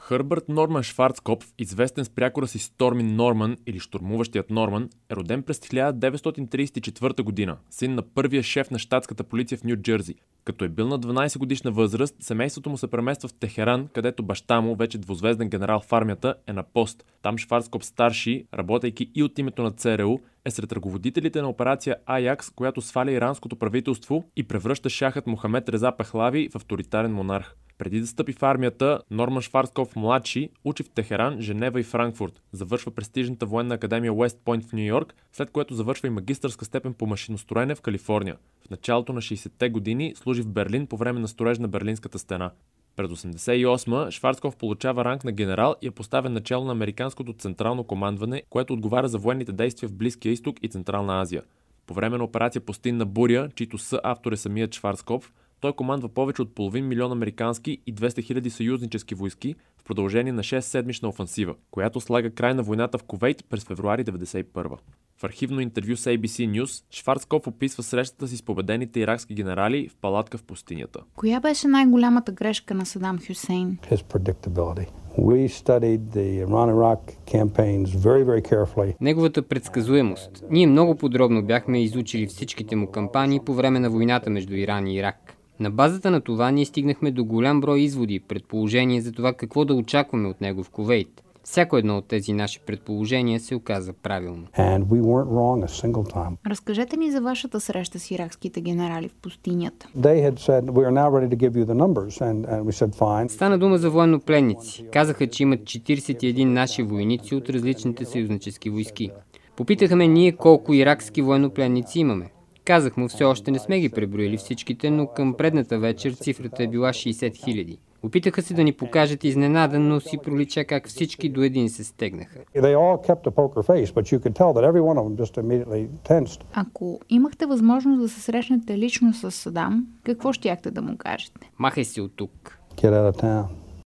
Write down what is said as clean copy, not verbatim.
Хърбърт Норман Шварцкопф, известен с прякора си Стормин Норман или Штурмуващият Норман, е роден през 1934 година, син на първия шеф на щатската полиция в Ню Джерси. Като е бил на 12 годишна възраст, семейството му се премества в Техеран, където баща му, вече двузвезден генерал в армията, е на пост. Там Шварцкопф старши, работейки и от името на ЦРУ, е сред ръководителите на операция Аякс, която сваля иранското правителство и превръща шахът Мохамед Реза Пехлави в авторитарен монарх. Преди да стъпи в армията, Норман Шварцкопф младши учи в Техеран, Женева и Франкфурт. Завършва престижната военна академия Уест Пойнт в Ню Йорк, след което завършва и магистърска степен по машиностроене в Калифорния. В началото на 60-те години служи в Берлин по време на строеж на Берлинската стена. През 1988 Шварцкопф получава ранг на генерал и е поставен начало на американското централно командване, което отговаря за военните действия в Близкия изток и Централна Азия. По време на операция Пустинна буря, чийто съавтор е самият Шварцкопф, той командва повече от половин милион американски и 200 000 съюзнически войски в продължение на 6-седмична офансива, която слага край на войната в Кувейт през февруари 1991. В архивно интервю с ABC News Шварцкопф описва срещата си с победените иракски генерали в палатка в пустинята. Коя беше най-голямата грешка на Садам Хюсейн? Неговата предсказуемост. Ние много подробно бяхме изучили всичките му кампании по време на войната между Иран и Ирак. На базата на това ние стигнахме до голям брой изводи, предположения за това какво да очакваме от него в Кувейт. Всяко едно от тези наши предположения се оказа правилно. Разкажете ни за вашата среща с иракските генерали в пустинята. Стана дума за военнопленници. Казаха, че имат 41 наши войници от различните съюзнически войски. Попитаха ме ние колко иракски военнопленници имаме. Казах му, все още не сме ги преброили всичките, но към предната вечер цифрата е била 60 000. Опитаха се да ни покажат изненадан, но си пролича как всички до един се стегнаха. Ако имахте възможност да се срещнете лично с Садам, какво щяхте да му кажете? Махай се от тук.